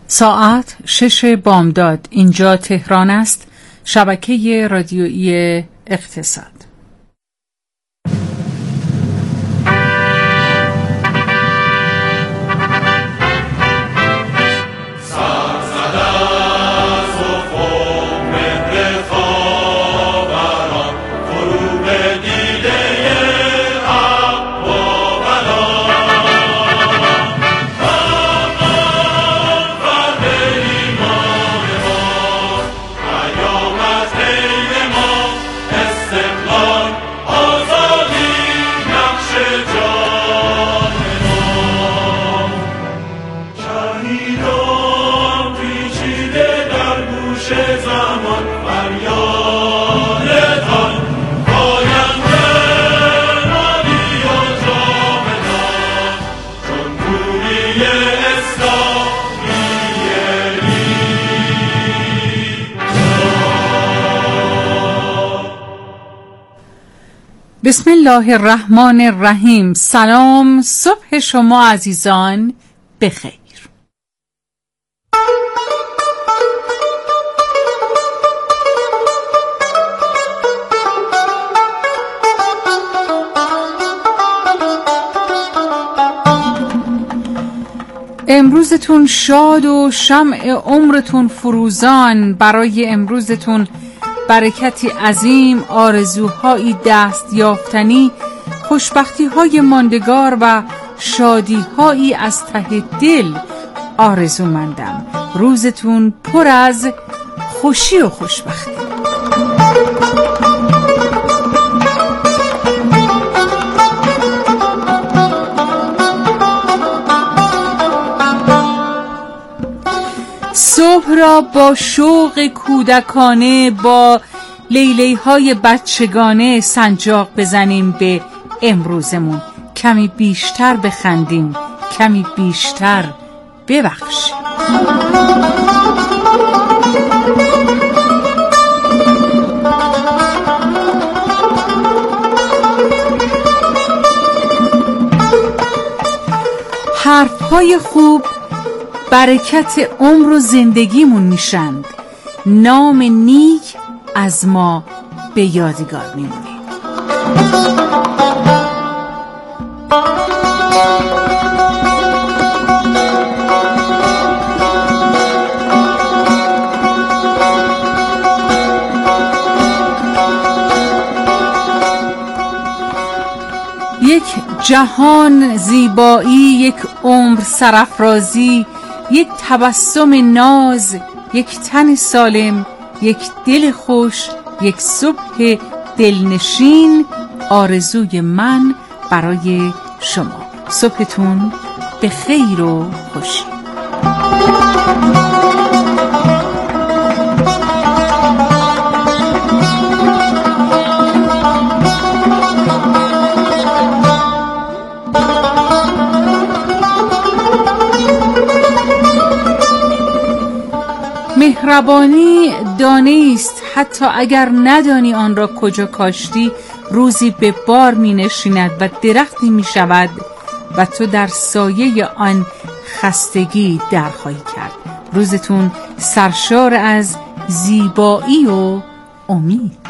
ساعت 6 بامداد. اینجا تهران است. شبکه رادیویی اقتصاد. بسم الله الرحمن الرحیم. سلام، صبح شما عزیزان بخیر. امروزتون شاد و شمع عمرتون فروزان. برای امروزتون برکتی عظیم، آرزوهایی دست یافتنی، خوشبختی‌های ماندگار و شادی‌هایی از ته دل آرزومندم. روزتون پر از خوشی و خوشبختی. صبح را با شوق کودکانه، با لیلی‌های بچگانه سنجاق بزنیم به امروزمون. کمی بیشتر بخندیم، کمی بیشتر ببخشیم. حرف‌های خوب برکت عمر و زندگیمون میشند. نام نیک از ما به یادگار میمونه. یک جهان زیبایی، یک عمر سرافرازی، یک تبسم ناز، یک تن سالم، یک دل خوش، یک صبح دلنشین آرزوی من برای شما. صبحتون به خیر و خوشی. مهربانی دانه است، حتی اگر ندانی آن را کجا کاشتی، روزی به بار می نشیند و درختی می شود و تو در سایه آن خستگی در خواهی کرد. روزتون سرشار از زیبایی و امید.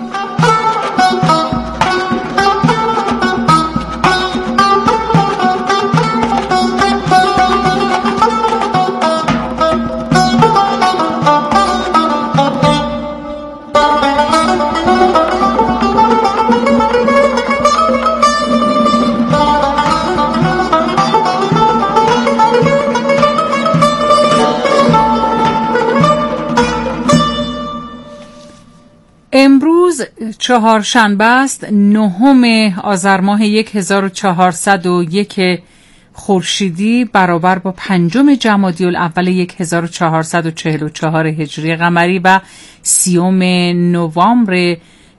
امروز چهارشنبه است، 9 آذر ماه 1401 خورشیدی برابر با 5 جمادی الاول 1444 هجری قمری و 30 نوامبر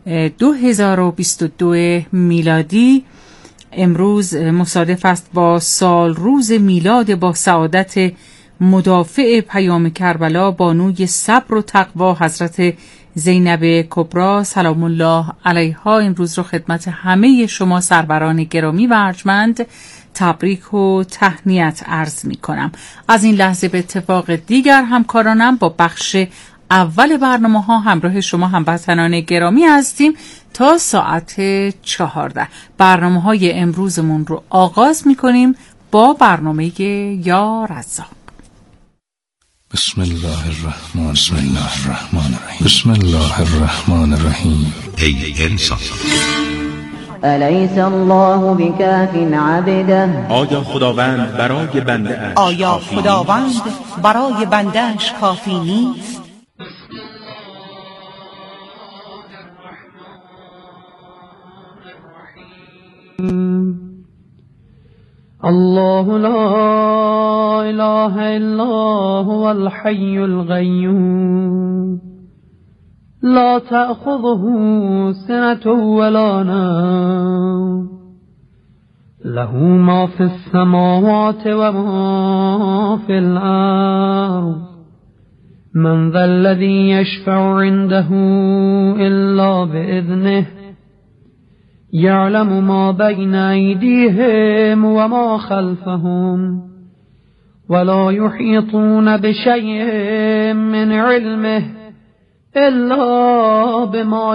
2022 میلادی. امروز مصادف است با سال روز میلاد با سعادت مدافع پیام کربلا، بانوی صبر و تقوا، حضرت زینب کبری سلام الله علیها. این روز رو خدمت همه شما سروران گرامی و ارجمند تبریک و تهنیت عرض می کنم. از این لحظه به اتفاق دیگر همکارانم با بخش اول برنامه ها همراه شما هموطنان گرامی هستیم تا ساعت 14. برنامه های امروزمون رو آغاز می کنیم با برنامه یا رزاق. بسم الله الرحمن الرحیم. ای انسان، الیس الله بکاف عبده، آیا خداوند برای بنده اش کافی نیست؟ الله لا اله الا هو الحي القيوم لا تأخذه سنة ولا نوم له ما في السماوات وما في الأرض من ذا الذي يشفع عنده إلا بإذنه يعلم ما بين أيديهم وما خلفهم ولا يحيطون بشيء من علمه إلا بما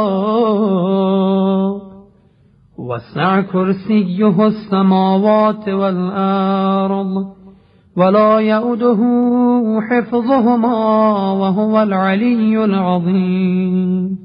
شاء وسع كرسيه السماوات والأرض ولا يؤده حفظهما وهو العلي العظيم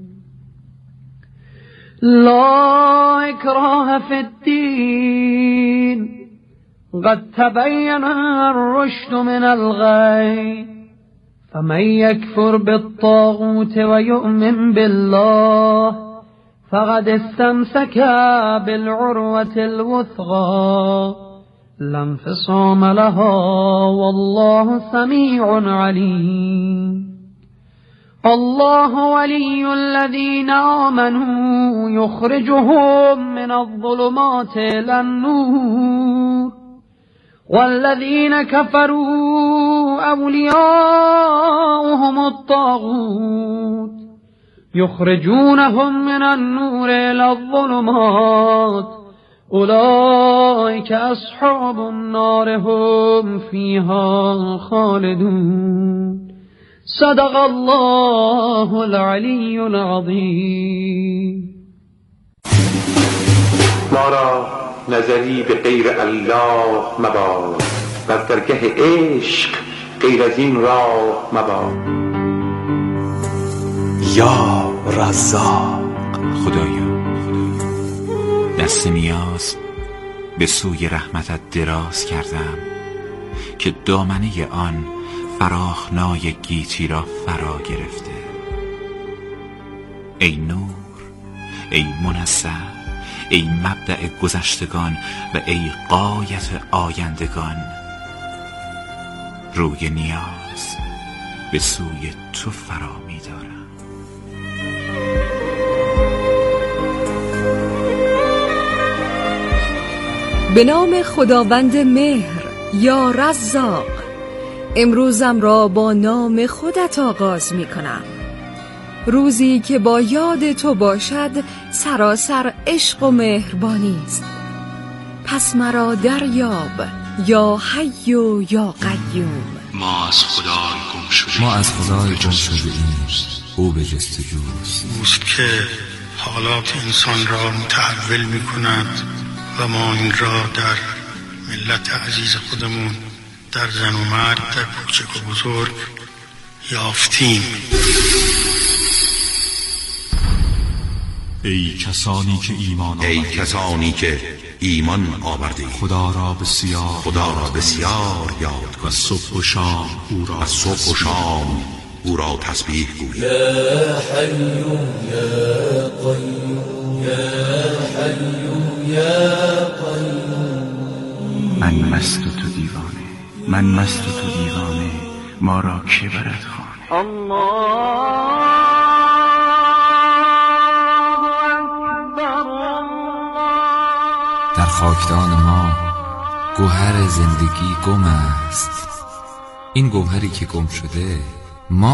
لا إكراه في الدين قد تبين الرشد من الغي فمن يكفر بالطاغوت ويؤمن بالله فقد استمسك بالعروة الوثقى لا انفصام لها والله سميع عليم الله ولي الذين آمنوا يخرجهم من الظلمات إلى النور والذين كفروا أولياؤهم الطاغوت يخرجونهم من النور إلى الظلمات أولئك أصحاب النار هم فيها خالدون صدق الله العلی العظیم. ما را نظری به غیر الله مباد و درگه عشق غیر از این راه مباد. یا رزاق، خدایا دست نیاز به سوی رحمتت دراز کردم که دامنه آن فراخنای گیتی را فرا گرفته. ای نور، ای منزه، ای مبدأ گذشتگان و ای غایت آیندگان، روی نیاز به سوی تو فرا می دارم. به نام خداوند مهر، یا رزاق. امروزم را با نام خودت آغاز می کنم، روزی که با یاد تو باشد سراسر عشق و مهربانی است. پس مرا دریاب یا حی و یا قیوم. ما از خدای گم شده ایم، او به جستجوست. اوست که حالات انسان را متحول می کند و ما این را در ملت عزیز خودمون، در زن و مرد، در کوچک و بزرگ یافتیم. ای کسانی که ایمان آورده، خدا را بسیار یاد کن و صبح و شام او را تسبیح گوی. یا حی یا قیوم یا حی یا قیوم. من مست و تو دیوانه، ما را که برد خانه. در خاکدان ما گوهر زندگی گم است. این گوهری که گم شده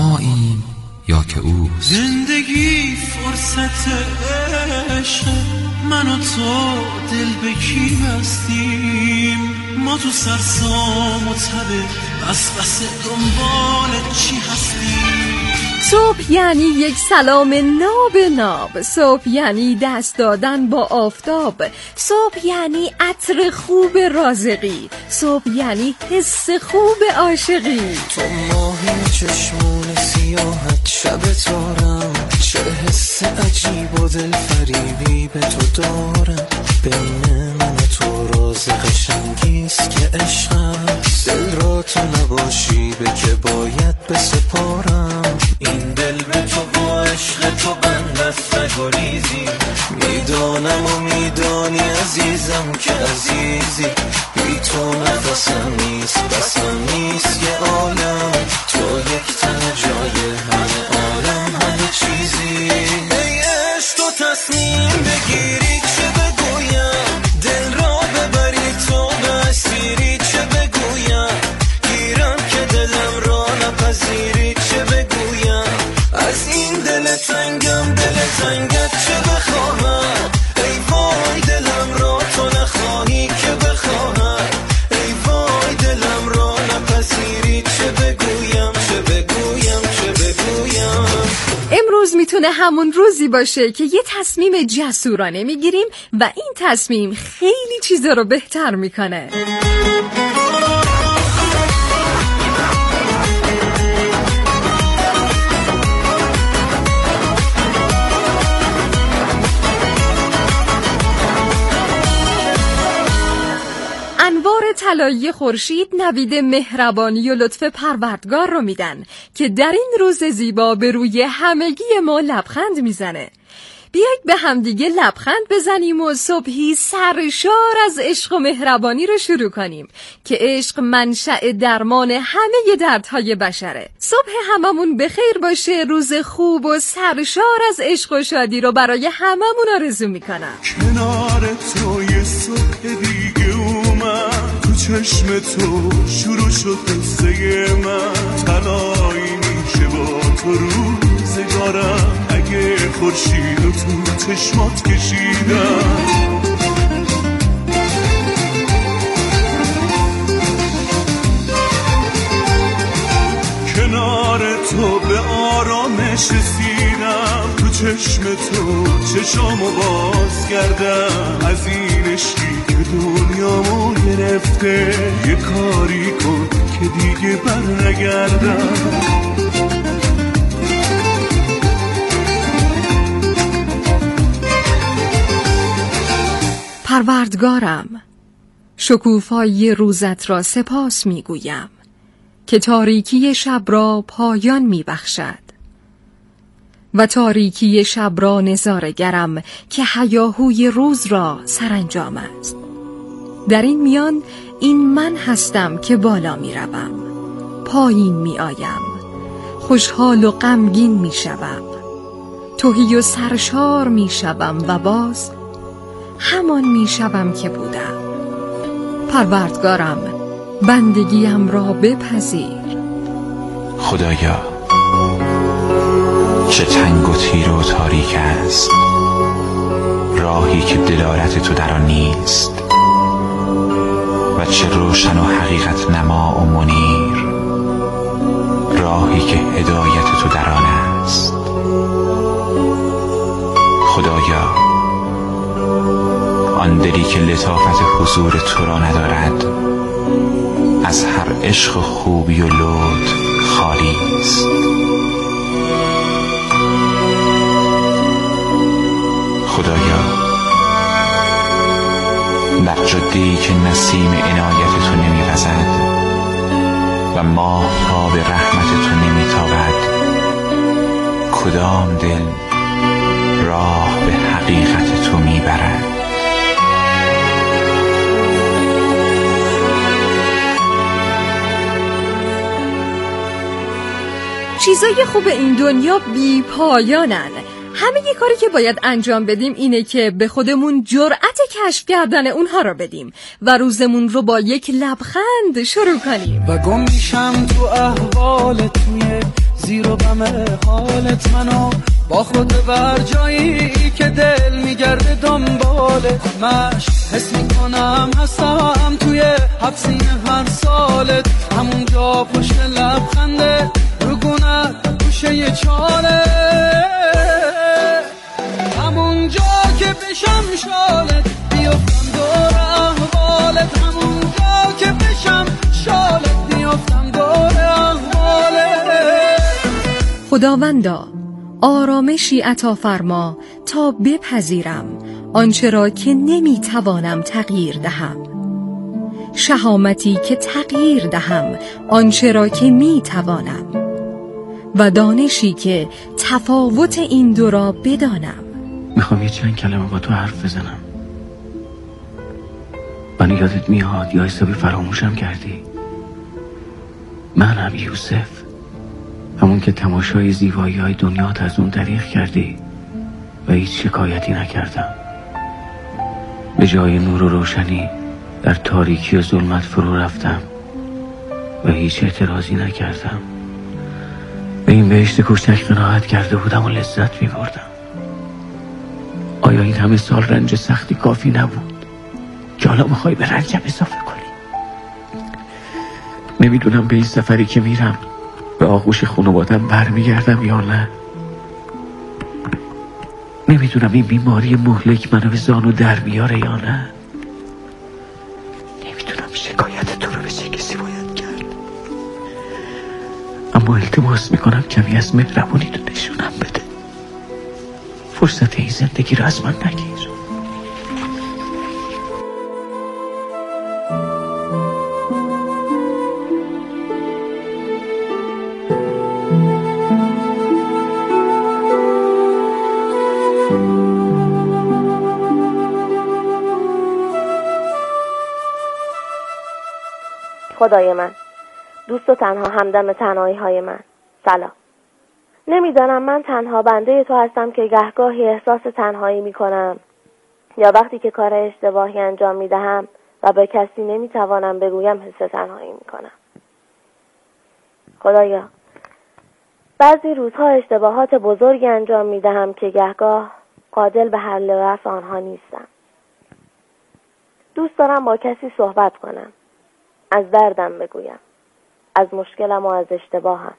ماییم یا که اوست؟ زندگی فرصت عشق من و تو دل به کی بستیم، ما تو سرسام و تبه بس دنبال چی هستیم. صبح یعنی یک سلام ناب ناب، صبح یعنی دست دادن با آفتاب، صبح یعنی عطر خوب رازقی، صبح یعنی حس خوب عاشقی. تو ماهی چشمون سیاحت شب تارم، چه حس عجیب و دل فریبی به تو دارم. بین من و تو راز قشنگیست که عشق هست، دل را تو نباشی به که باید بسپارم. این دل به تو با عشق تو بند است نگریزی، میدانم و میدانی عزیزم که عزیزی، بی تو نفسم نیست بسم نیست یه عالم، تو یک تن جای همه عالم همه چیزی. ای عشق تو تصمیم بگیری چه بگویم، دل را ببری تو به اسیری چه بگویم، گیرم که دلم را نپذیری چه بگویم، از این دل تنگم دل تنگت چه بخواهم. ای وای دلم را تو نخواهی که بخواهم، ای وای دلم را نپذیری چه بگویم چه بگویم چه بگویم. امروز میتونه همون روزی باشه که یه تصمیم جسورانه میگیریم و این تصمیم خیلی چیزا رو بهتر میکنه. انوار طلایی خورشید نوید مهربانی و لطف پروردگار رو میدن که در این روز زیبا به روی همگی ما لبخند میزنه. بیایید به همدیگه لبخند بزنیم و صبحی سرشار از عشق و مهربانی رو شروع کنیم که عشق منشأ درمان همه دردهای بشره. صبح هممون بخیر باشه، روز خوب و سرشار از عشق و شادی رو برای هممون آرزو میکنم. کنار تو یه صبح دیگه اومد، تو چشم تو شروع شد قصه من، طلایی میشه با تو روزگارم، اگه خورشید و تو چشمات کشیدم. کنار تو به آرامش رسیدم، تو چشم تو چشامو باز کردم، از این عشقی که دنیامو گرفته یه کاری کن که دیگه بر نگردم. پروردگارم، شکوفایی روزت را سپاس میگویم که تاریکی شب را پایان میبخشد و تاریکی شب را نظاره‌گرم که هیاهوی روز را سرانجام است. در این میان این من هستم که بالا میروم، پایین میآیم، خوشحال و غمگین میشوم، تهی و سرشار میشوم و باز همان میشوم که بودم. پروردگارم، بندگیم را بپذیر. خدایا، چه تنگ و تیر و تاریک است راهی که دلالت تو در آن نیست، و چه روشن و حقیقت نما و منیر راهی که هدایت تو در آن است. خدایا، آن دلی که لطافت حضور تو را ندارد از هر عشق و خوبی و لطف خالی است. خدایا، در جاده‌ای که نسیم عنایت تو نمی‌وزد و ماهتاب رحمت تو نمی‌تابد، کدام دل راه به حقیقت تو می‌برد؟ چیزای خوب این دنیا بی پایانن. همه یه کاری که باید انجام بدیم اینه که به خودمون جرأت کشف کردن اونها رو بدیم و روزمون رو با یک لبخند شروع کنیم. و گم میشم تو احوال توی زیر و بم حالت منو با خود بر جایی که دل میگرده دنبالت همش حس میکنم هستم توی حبسین هر سالت همونجا پشت لبخنده رو گونت گوشه چاله همونجا که بشم شالت بیفتم دور احوالت همونجا که بشم شالت بیفتم دور احوالت خداوندا آرامشی عطا فرما تا بپذیرم آنچه را که نمیتوانم تغییر دهم، شهامتی که تغییر دهم آنچه را که میتوانم و دانشی که تفاوت این دو را بدانم. میخوام یه چند کلمه با تو حرف بزنم. من یادت میاد یا حسابی فراموشم کردی؟ منم یوسف، همون که تماشای زیبایی های دنیات از اون دریغ کردی و هیچ شکایتی نکردم. به جای نور و روشنی در تاریکی و ظلمت فرو رفتم و هیچ اعتراضی نکردم. به این بهشت کوچک قناعت کرده بودم و لذت می‌بردم. آیا این همه سال رنج سختی کافی نبود که حالا میخوای به رنجم اضافه کنی؟ نمیدونم به این سفری که میرم به آغوش خانوادم برمیگردم یا نه. نمیدونم این بیماری مهلک منو به زانو در بیاره یا نه. نمیدونم شکایت تو رو به چه کسی باید کرد، اما التماس میکنم کمی از مهربونی تو نشونم بده. فرصت این زندگی رو از من نگیر. خدای من، دوست و تنها همدم تنهایی های من، سلام. نمیدانم من تنها بنده تو هستم که گهگاهی احساس تنهایی میکنم یا وقتی که کار اشتباهی انجام میدهم و به کسی نمیتوانم بگویم حس تنهایی میکنم. خدایا، بعضی روزها اشتباهات بزرگی انجام میدهم که گهگاه قادر به حل و رفع آنها نیستم. دوست دارم با کسی صحبت کنم، از دردم بگویم، از مشکلم و از اشتباهم.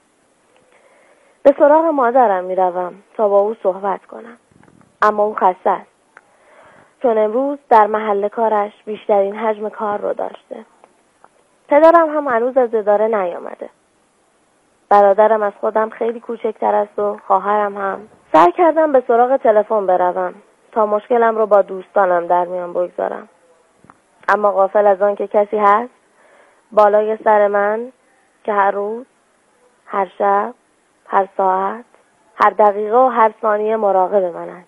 به سراغ مادرم میروم تا با او صحبت کنم، اما او خسته است چون امروز در محل کارش بیشترین حجم کار رو داشته. پدرم هم هنوز از اداره نیامده. برادرم از خودم خیلی کوچکتر است و خواهرم هم. سعی کردم به سراغ تلفن بروم تا مشکلم رو با دوستانم در میان بگذارم، اما غافل از آن که کسی هست بالای سر من که هر روز، هر شب، هر ساعت، هر دقیقه و هر ثانیه مراقب من است.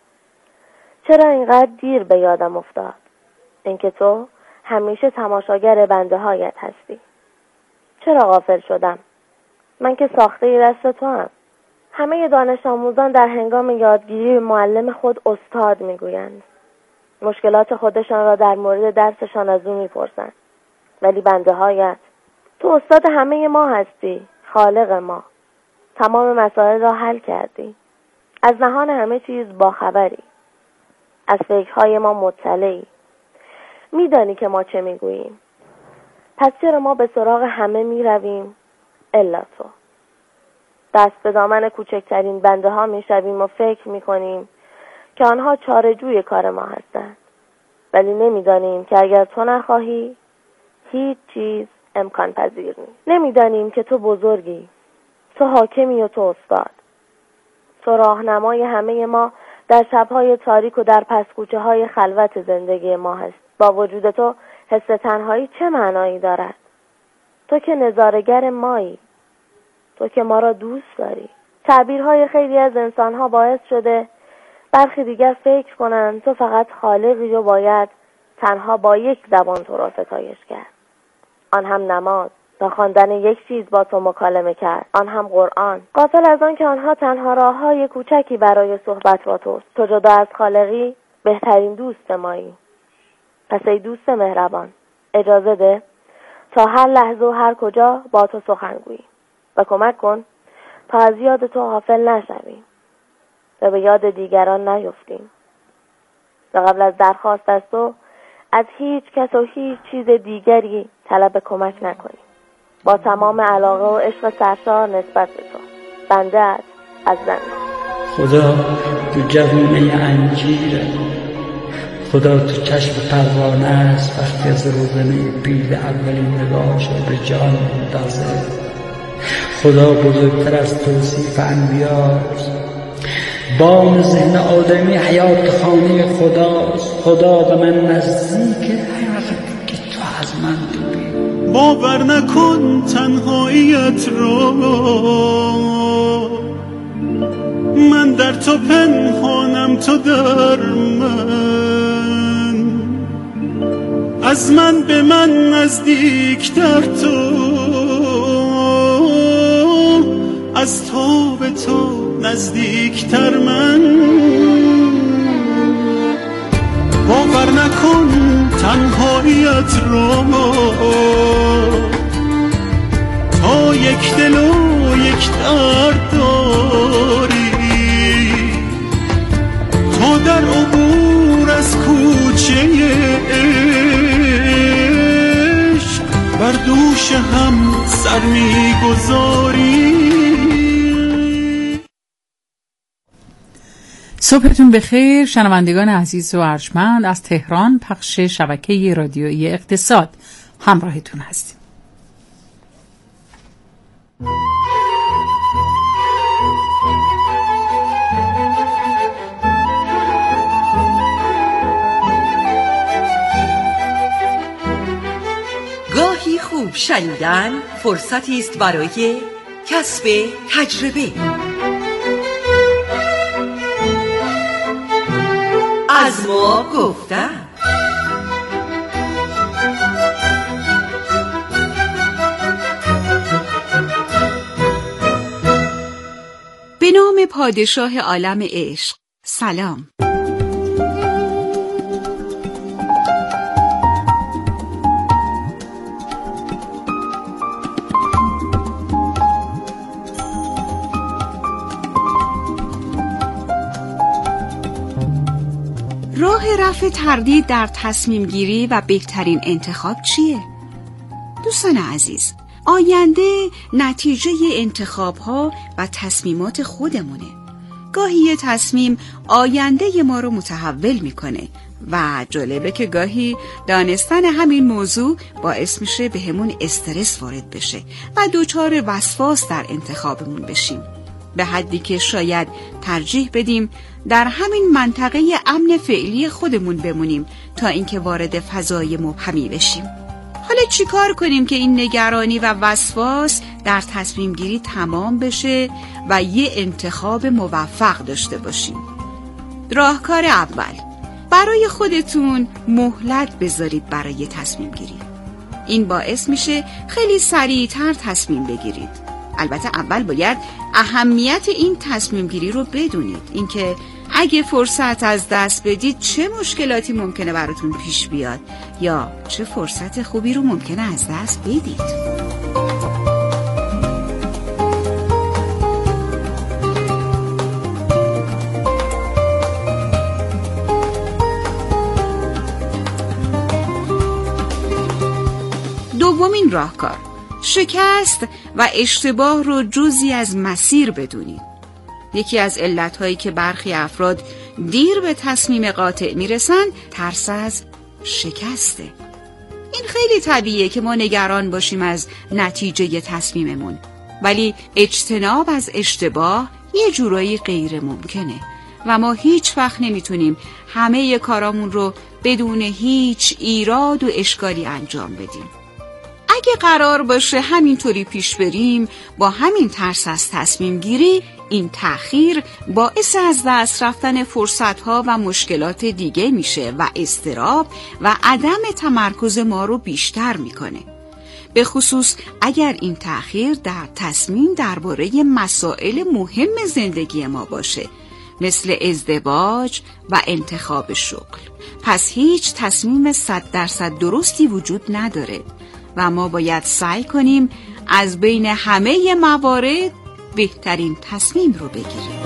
چرا اینقدر دیر به یادم افتاد اینکه تو همیشه تماشاگر بنده هایت هستی؟ چرا غافل شدم؟ من که ساخته دست تو هم. همه دانش آموزان در هنگام یادگیری معلم خود استاد میگویند. مشکلات خودشان را در مورد درسشان از او میپرسند. ولی بنده هایت، تو استاد همه ما هستی، خالق ما. تمام مسائل را حل کردی. از نهان همه چیز باخبری. از فکرهای ما مطلعی. میدانی که ما چه میگوییم. پس چرا ما به سراغ همه میرویم الا تو؟ دست به دامن کوچکترین بنده ها میشویم و فکر میکنیم که آنها چاره‌جوی کار ما هستند. ولی نمیدانیم که اگر تو نخواهی هیچ چیز امکان پذیر نیست. نمیدانیم که تو بزرگی، تو حاکمی و تو استاد. تو راهنمای همه ما در شب‌های تاریک و در پس‌کوچه های خلوت زندگی ما هست. با وجود تو حس تنهایی چه معنایی دارد؟ تو که نظاره‌گر مایی، تو که ما را دوست داری. تعبیرهای خیلی از انسان‌ها باعث شده برخی دیگر فکر کنند تو فقط خالقی و باید تنها با یک زبان تو را ستایش کرد، آن هم نماز، تا خواندن یک چیز با تو مکالمه کرد، آن هم قرآن. غافل از آن که آنها تنها راه‌های کوچکی برای صحبت با توست. تو جدا از خالقی بهترین دوست مایی. پس ای دوست مهربان، اجازه ده تا هر لحظه و هر کجا با تو سخن گوییم و کمک کن تا از یاد تو غافل نشویم و به یاد دیگران نیفتیم و قبل از درخواست از تو از هیچ کس و هیچ چیز دیگری طلب کمک نکنیم. با تمام علاقه و عشق سرشار نسبت به تو، بنده از زمین. خدا تو جوونه انجیره، خدا تو چشم پروانه است وقتی از روزنه پیل اولین نگاهش به جان میندازه. خدا بزرگتر از توصیف انبیاست، بام ذهن آدمی حیات خانه خداست. خدا به من نزدیک حقیقت که تو از من دوری. باور نکن تنهاییت رو، من در تو پنهانم تو در من، از من به من نزدیکتر تو، از تو به تو نزدیکتر من. باور نکن تنهاییت رو، تا یک دل و یک درد داری، تا در عبور از کوچه عشق بر دوش هم سر می‌گذاری. صبحتون بخیر شنوندگان عزیز و ارجمند، از تهران پخش شبکه رادیویی اقتصاد همراهتون هستیم. گاهی خوب شنیدن فرصتی است برای کسب تجربه. از ما گفتن. به نام پادشاه عالم عشق. سلام. راه رفع تردید در تصمیم گیری و بهترین انتخاب چیه؟ دوستان عزیز، آینده نتیجه انتخاب ها و تصمیمات خودمونه. گاهی یه تصمیم آینده ما رو متحول میکنه و جالبه که گاهی دانستن همین موضوع باعث میشه به همون استرس وارد بشه و دچار وسواس در انتخابمون بشیم، به حدی که شاید ترجیح بدیم در همین منطقه امن فعلی خودمون بمونیم تا اینکه وارد فضای مبهمی بشیم. حالا چیکار کنیم که این نگرانی و وسواس در تصمیم گیری تمام بشه و یه انتخاب موفق داشته باشیم؟ راهکار اول، برای خودتون مهلت بذارید برای تصمیم گیری. این باعث میشه خیلی سریعتر تصمیم بگیرید. البته اول باید اهمیت این تصمیم گیری رو بدونید، اینکه اگه فرصت از دست بدید چه مشکلاتی ممکنه براتون پیش بیاد یا چه فرصت خوبی رو ممکنه از دست بدید. دومین راهکار، شکست و اشتباه رو جزئی از مسیر بدونید. یکی از علتهایی که برخی افراد دیر به تصمیم قاطع میرسن ترس از شکسته. این خیلی طبیعیه که ما نگران باشیم از نتیجه تصمیممون، ولی اجتناب از اشتباه یه جورایی غیر ممکنه و ما هیچ وقت نمیتونیم همه کارامون رو بدون هیچ ایراد و اشکالی انجام بدیم. اگه قرار باشه همینطوری پیش بریم با همین ترس از تصمیم گیری، این تأخیر باعث از دست رفتن فرصت‌ها و مشکلات دیگه میشه و اضطراب و عدم تمرکز ما رو بیشتر میکنه. به خصوص اگر این تأخیر در تصمیم درباره مسائل مهم زندگی ما باشه، مثل ازدواج و انتخاب شغل. پس هیچ تصمیم 100% درستی وجود نداره و ما باید سعی کنیم از بین همه موارد بهترین تصمیم رو بگیریم.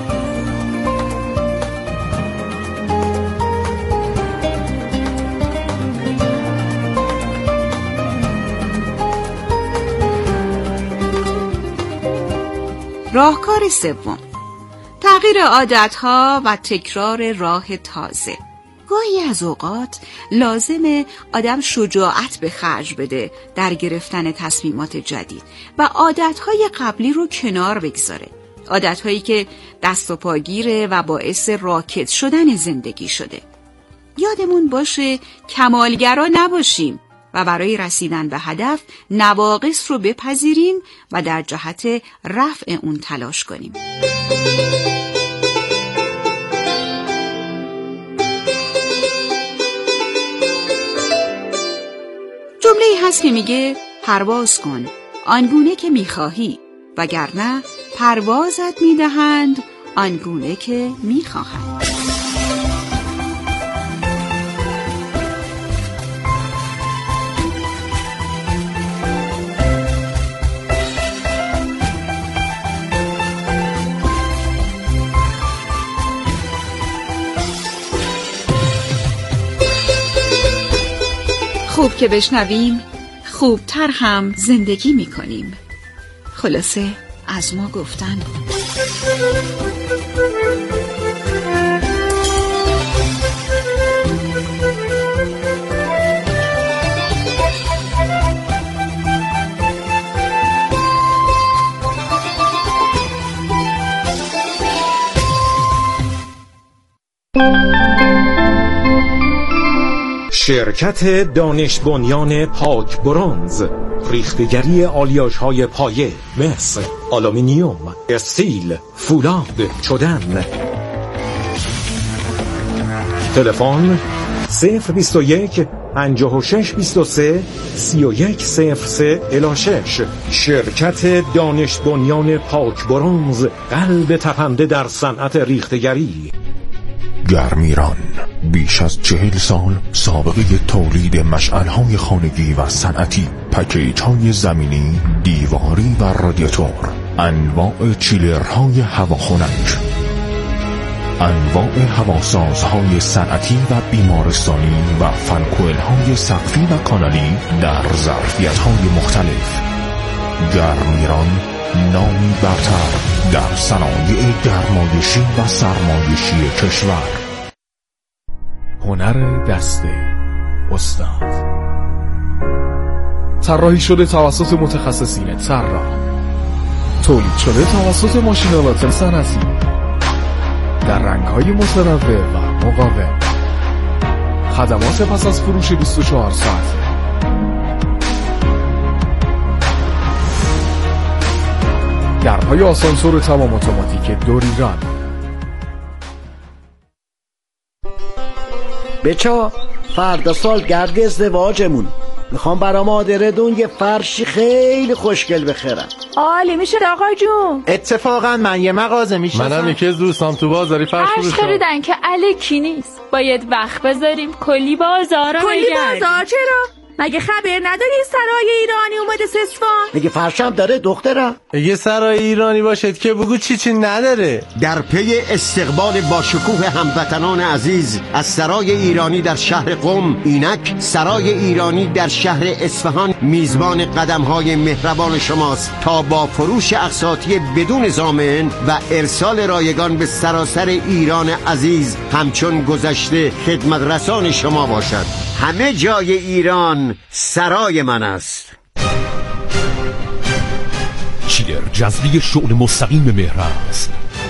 راهکار سوم، تغییر عادت‌ها و تکرار راه تازه. گاهی از اوقات لازمه آدم شجاعت به خرج بده در گرفتن تصمیمات جدید و عادت‌های قبلی رو کنار بگذاره. عادت‌هایی که دست و پاگیره و باعث راکد شدن زندگی شده. یادمون باشه کمالگرا نباشیم و برای رسیدن به هدف نواقص رو بپذیریم و در جهت رفع اون تلاش کنیم. جمله‌ای هست که میگه پرواز کن آنگونه که میخواهی وگرنه پروازت میدهند آنگونه که میخواهند. خوب که بشنویم خوبتر هم زندگی میکنیم. خلاصه از ما گفتن. شرکت دانش بنیان پاک برنز، ریختگری آلیاژهای پایه مثل آلومینیوم، استیل، فولاد، چدن. تلفن 021 56 23 31 03 6. شرکت دانش بنیان پاک برنز، قلب تپنده در صنعت ریختگری. گرمیران بیش از 40 سال سابقه تولید مشعل‌های خانگی و صنعتی، پکیج‌های زمینی، دیواری و رادیاتور، انواع چیلرهای هواخنک، انواع هواسازهای صنعتی و بیمارستانی و فنکوئل‌های سقفی و کانالی در ظرفیت‌های مختلف. گرمیران نامی برتر در صنایع گرمایشی و سرمایشی کشور. هنر دسته استاد، طراحی شده توسط متخصصین طراح، تولید شده توسط ماشین‌آلات صنعتی در رنگ‌های متنوع و مقاوم. خدمات پس از فروش 24 ساعته. درهای آسانسور تمام اتوماتیک دور ایران. بچا فردا سالگرد ازدواجمون، میخوام برا مادرتون یه فرشی خیلی خوشگل بخرم. عالی میشه آقا جون. اتفاقا من یه مغازه میشناسم. منم یکی از دوستام تو بازاری فرش فروشم. خریدن که الکی نیست، باید وقت بذاریم کلی بازارا بگردیم. کلی بازار چرا؟ مگه خبر نداری سرای ایرانی اومده سسفان؟ مگه فرشم داره دخترم؟ یه سرای ایرانی باشد که بگو چی نداره. در پی استقبال باشکوه هموطنان عزیز از سرای ایرانی در شهر قم، اینک سرای ایرانی در شهر اصفهان میزبان قدم‌های مهربان شماست تا با فروش اقساطی بدون ضامن و ارسال رایگان به سراسر ایران عزیز همچون گذشته خدمت رسان شما باشد. همه جای ایران سرای من است. چیلر جذبی شغل مستقیم مهراصل.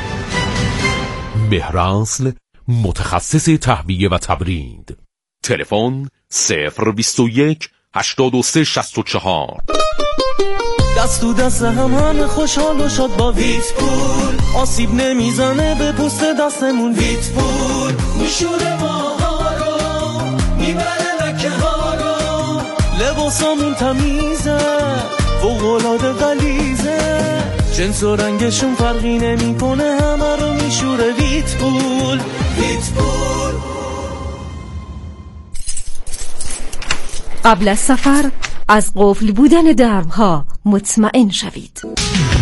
مهراصل متخصص تهویه و تبرید. تلفن 021 83 64. دست تو دست همه خوشحال و شاد با ویت پول، آسیب نمیزنه به پوست دستمون. ویت پول میشوره ماها رو، میبره لکه ها رو، لباسامون تمیزه فوق‌العاده غلیظه، جنس و رنگشون فرقی نمیکنه، همه رو میشوره. ویت پول، ویت پول. قبل از سفر از قفل بودن درها مطمئن شوید.